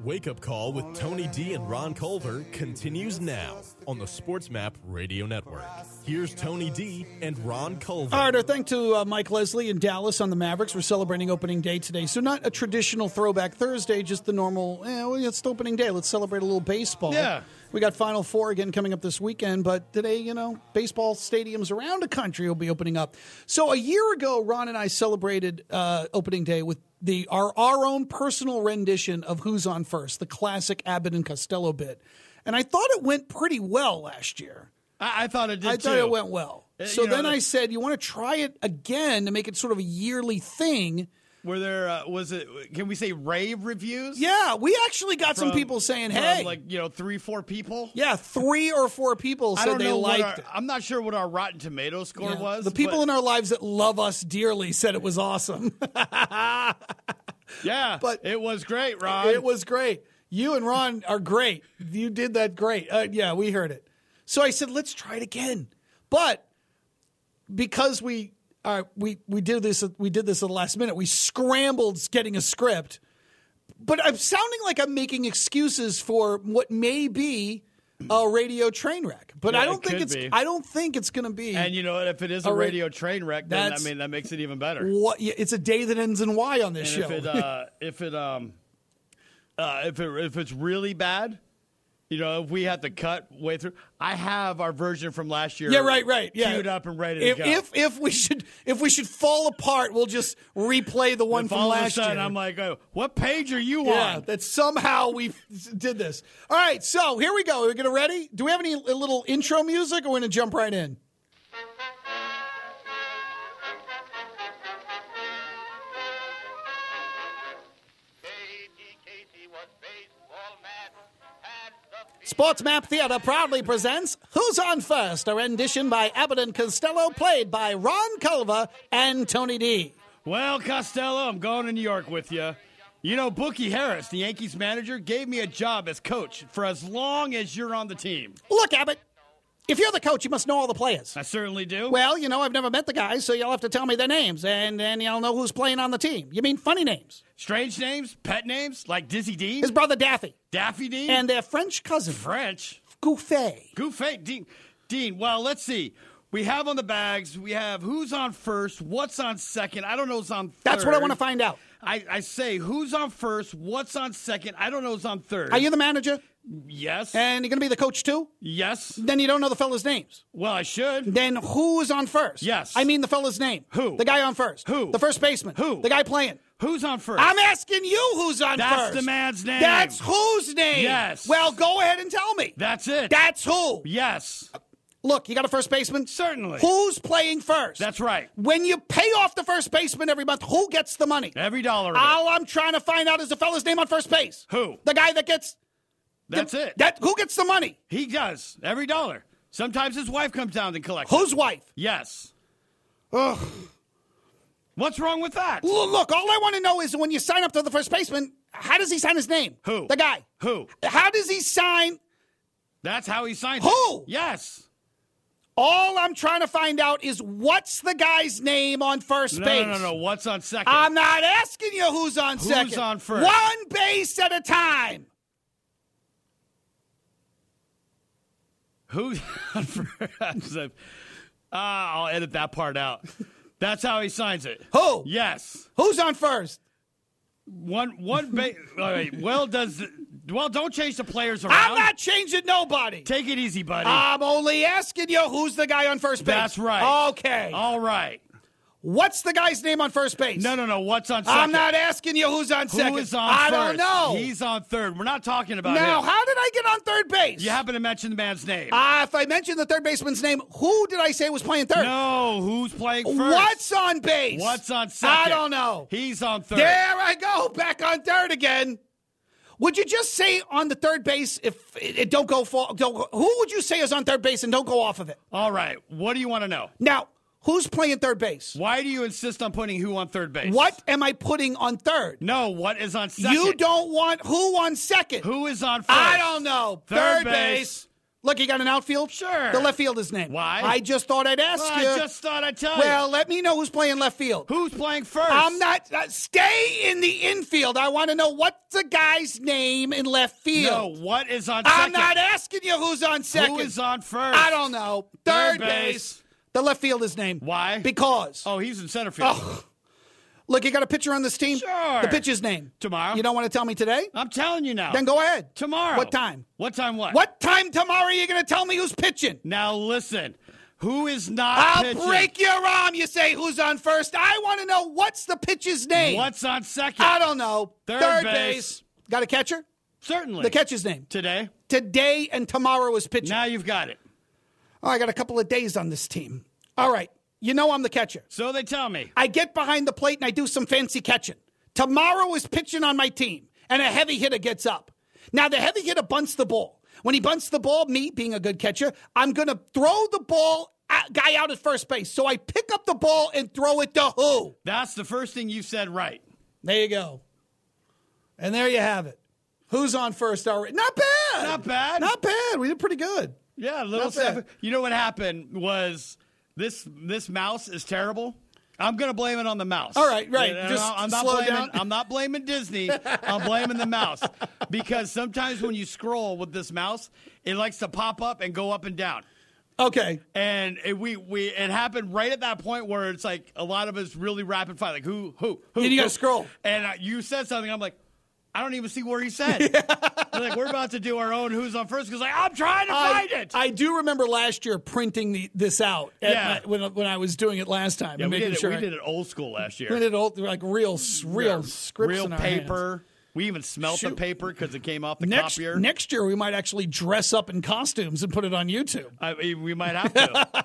wake-up call with Tony D and Ron Culver continues now on the SportsMap Radio Network. Here's Tony D and Ron Culver. All right, our thanks to Mike Leslie in Dallas on the Mavericks. We're celebrating opening day today. So not a traditional throwback Thursday, just the normal, it's the opening day. Let's celebrate a little baseball. Yeah. We got Final Four again coming up this weekend, but today, baseball stadiums around the country will be opening up. So a year ago, Ron and I celebrated opening day with our own personal rendition of Who's on First, the classic Abbott and Costello bit. And I thought it went pretty well last year. I thought it did, I thought it went well. So then I said, you want to try it again to make it sort of a yearly thing? Were there, can we say rave reviews? Yeah, we actually got some people saying, hey. 3-4 people? Yeah, 3 or 4 people said they liked it. I'm not sure what our Rotten Tomato score was. The people in our lives that love us dearly said it was awesome. Yeah, but it was great, Ron. It was great. You and Ron are great. You did that great. Yeah, we heard it. So I said, let's try it again. But because we did this at the last minute, we scrambled getting a script. But I'm sounding like I'm making excuses for what may be a radio train wreck. But yeah, I don't think it's going to be. And you know what? If it is a radio train wreck, then that makes it even better. It's a day that ends in Y on this show. If it's really bad, if we have to cut way through, I have our version from last year. Yeah, right. Yeah, queued up and ready to go. If we should fall apart, we'll just replay the one from last year. I'm like, what page are you on? on? That somehow we did this. All right, so here we go. We're gonna ready. Do we have any little intro music, or we're gonna jump right in? SportsMap Theater proudly presents Who's on First, a rendition by Abbott and Costello, played by Ron Culver and Tony D. Well, Costello, I'm going to New York with you. Bookie Harris, the Yankees manager, gave me a job as coach for as long as you're on the team. Look, Abbott, if you're the coach, you must know all the players. I certainly do. Well, I've never met the guys, so you'll have to tell me their names, and then you'll know who's playing on the team. You mean funny names? Strange names? Pet names? Like Dizzy Dean? His brother Daffy. Daffy Dean? And their French cousin. French? Gouffet. Dean, well, let's see. We have on the bags, we have who's on first, what's on second. I don't know who's on third. That's what I want to find out. I say who's on first, what's on second. I don't know who's on third. Are you the manager? Yes. And you're going to be the coach too? Yes. Then you don't know the fella's names. Well, I should. Then who is on first? Yes. I mean the fella's name. Who? The guy on first. Who? The first baseman. Who? The guy playing. Who's on first? I'm asking you who's on first. That's the man's name. That's whose name? Yes. Well, go ahead and tell me. That's it. That's who? Yes. Look, you got a first baseman? Certainly. Who's playing first? That's right. When you pay off the first baseman every month, who gets the money? Every dollar of it. All I'm trying to find out is the fella's name on first base. Who? The guy that gets... That's it. Who gets the money? He does. Every dollar. Sometimes his wife comes down and collects Whose wife? Yes. Ugh. What's wrong with that? Look, all I want to know is when you sign up to the first baseman, how does he sign his name? Who? The guy. Who? How does he sign? That's how he signs Who? it. Yes. All I'm trying to find out is what's the guy's name on first base? No. What's on second? I'm not asking you who's on second. Who's on first? One base at a time. Who's on first? I'll edit that part out. That's how he signs it. Who? Yes. Who's on first? One base. All right. Well, don't change the players around. I'm not changing nobody. Take it easy, buddy. I'm only asking you who's the guy on first base. That's right. Okay. All right. What's the guy's name on first base? No. What's on second? I'm not asking you who's on second. Who is on I first? don't know. He's on third. We're not talking about Now, him. how did I get on third base? You happen to mention the man's name. If I mentioned the third baseman's name, who did I say was playing third? No, who's playing first? What's on base? What's on second? I don't know. He's on third. There I go, back on third again. Would you just say on the third base if it don't go? Who would you say is on third base and don't go off of it? All right. What do you want to know? Now, who's playing third base? Why do you insist on putting who on third base? What am I putting on third? No, what is on second? You don't want who on second. Who is on first? I don't know. Third base. Look, you got an outfield? Sure. The left fielder's name. Why? I just thought I'd ask you. I just thought I'd tell you. Well, let me know who's playing left field. Who's playing first? I'm not. Stay in the infield. I want to know what's the guy's name in left field. No, what is on second? I'm not asking you who's on second. Who is on first? I don't know. Third base. The left fielder's name. Why? Because. Oh, he's in center field. Oh. Look, you got a pitcher on this team? Sure. The pitcher's name. Tomorrow. You don't want to tell me today? I'm telling you now. Then go ahead. Tomorrow. What time? What time what? What time tomorrow are you going to tell me who's pitching? Now listen. Who is not I'll pitching? break your arm. You say who's on first. I want to know what's the pitcher's name. What's on second? I don't know. Third base. Got a catcher? Certainly. The catcher's name. Today? Today and tomorrow is pitching. Now you've got it. Oh, I got a couple of days on this team. All right. You know I'm the catcher. So they tell me. I get behind the plate and I do some fancy catching. Tomorrow is pitching on my team, and a heavy hitter gets up. Now, the heavy hitter bunts the ball. When he bunts the ball, me being a good catcher, I'm going to throw the ball guy out at first base. So I pick up the ball and throw it to who? That's the first thing you said right. There you go. And there you have it. Who's on first already? Not bad. Not bad. Not bad. We did pretty good. Yeah, a little Not bad. stuff. You know what happened was this mouse is terrible. I'm going to blame it on the mouse. All right, right. And Just I'm not slow blaming, down. I'm not blaming Disney. I'm blaming the mouse. Because sometimes when you scroll with this mouse, it likes to pop up and go up and down. Okay. And it happened right at that point where it's like a lot of us really rapid fire. Like, who? And you got to scroll. And you said something. I'm like, I don't even see where he said. Like, we're about to do our own who's on first because I'm trying to find it. I do remember last year printing this out when I was doing it last time. Yeah, and we did making it. We did it old school last year. We did it like real scripts, real in our paper. hands. We even smelt the paper because it came off the Next copier. Next year, we might actually dress up in costumes and put it on YouTube. We might have to.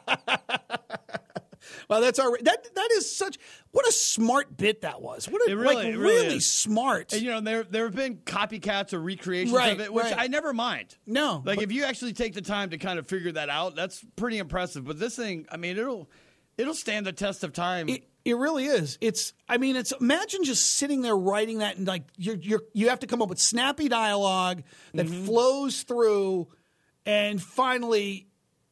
Well, that's our that is such what a smart bit that was. What a It really is. smart. And you know, there have been copycats or recreations Right, of it, which right. I never mind. No, like but- if you actually take the time to kind of figure that out, that's pretty impressive. But this thing, I mean, it'll stand the test of time. It really is. It's imagine just sitting there writing that and like you have to come up with snappy dialogue that flows through and finally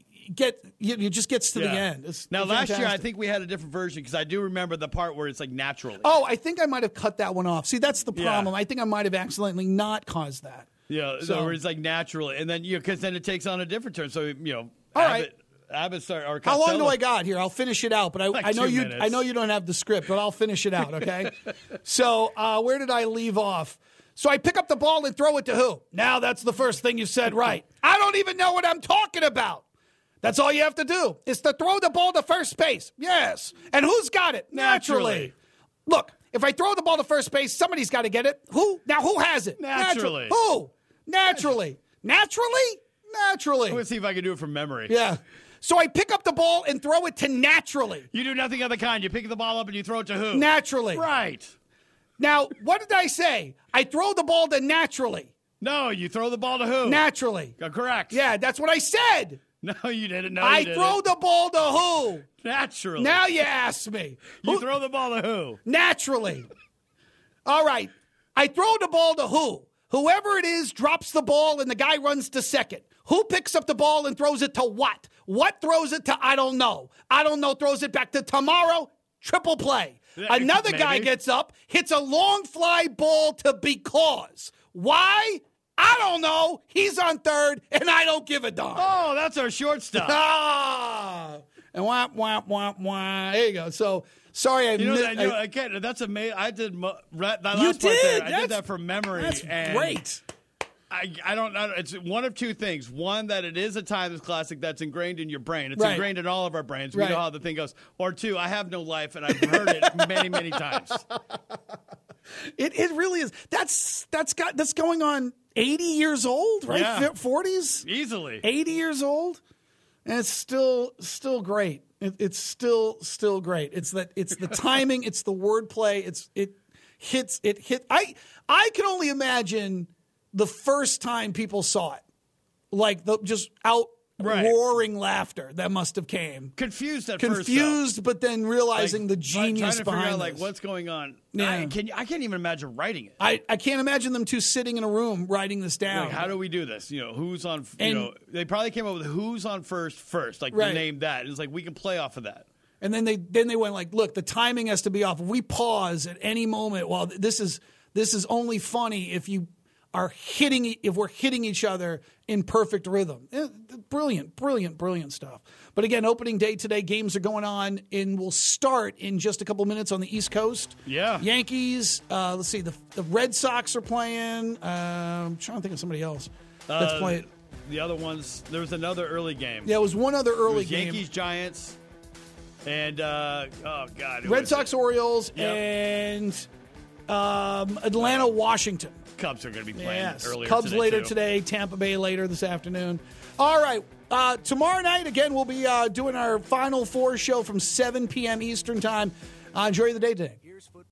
just gets to the end. It's now, last year, I fantastic. think we had a different version because I do remember the part where it's like naturally. Oh, I think I might have cut that one off. See, that's the problem. I think I might have accidentally not caused that. Yeah, So- where it's like naturally. And then, because then it takes on a different turn. So, All right. Abbott start, or How long Costello- do I got here? I'll finish it out, but Like I know 2 you. minutes. I know you don't have the script, but I'll finish it out. Okay. So where did I leave off? So I pick up the ball and throw it to who? Now that's the first thing you said right. I don't even know what I'm talking about. That's all you have to do is to throw the ball to first base. Yes. And who's got it? Naturally. Look, if I throw the ball to first base, somebody's got to get it. Who? Now who has it? Naturally. Who? Naturally. Naturally? Naturally. I'm going to see if I can do it from memory. Yeah. So I pick up the ball and throw it to naturally. You do nothing of the kind. You pick the ball up and you throw it to who? Naturally. Right. Now, what did I say? I throw the ball to naturally. No, you throw the ball to who? Naturally. Correct. Yeah, that's what I said. No, you didn't. No, I you didn't. throw the ball to who? Naturally. Now you ask me. You throw the ball to who? Naturally. All right. I throw the ball to who? Whoever it is drops the ball and the guy runs to second. Who picks up the ball and throws it to what? What throws it to? I don't know. I don't know. Throws it back to tomorrow. Triple play. Another guy gets up, hits a long fly ball to because. Why? I don't know. He's on third, and I don't give a darn. Oh, that's our shortstop. And whap, whap, whap, whap. There you go. So, sorry I missed. Again, that's amazing. I did that last You part did? there. I did that from memory. That's and great. I don't know. It's one of two things. One, that it is a timeless classic that's ingrained in your brain. It's Right. ingrained in all of our brains. We Right. know how the thing goes. Or two, I have no life, and I've heard it many, many times. It really is. That's going on 80 years old, right? Yeah. 40s, Easily. 80 years old, and it's still great. It's still great. It's the timing. It's the wordplay. It hit. I can only imagine the first time people saw it, like just out roaring laughter that must have came. Confused, but then realizing the genius trying to behind figure out, this. like, what's going on. Yeah. I can't even imagine writing it. I can't imagine them two sitting in a room writing this down. Like, how do we do this? Who's on? They probably came up with who's on first. Like, they named that. It's like we can play off of that. And then they went like, look, the timing has to be off. If we pause at any moment, while this is only funny if you are we're hitting each other in perfect rhythm. Brilliant stuff. But again, opening day today, games are going on and will start in just a couple minutes on the East Coast. Yeah. Yankees, let's see, the Red Sox are playing. I'm trying to think of somebody else that's playing. The other ones, there was another early game. Yeah, it was one other early game. Yankees, Giants, and, Red Sox, Orioles, and Atlanta, Washington. Cubs are going to be playing earlier Cubs today, later too. today, Tampa Bay later this afternoon. All right. Tomorrow night, again, we'll be doing our Final Four show from 7 p.m. Eastern Time. Enjoy the day today.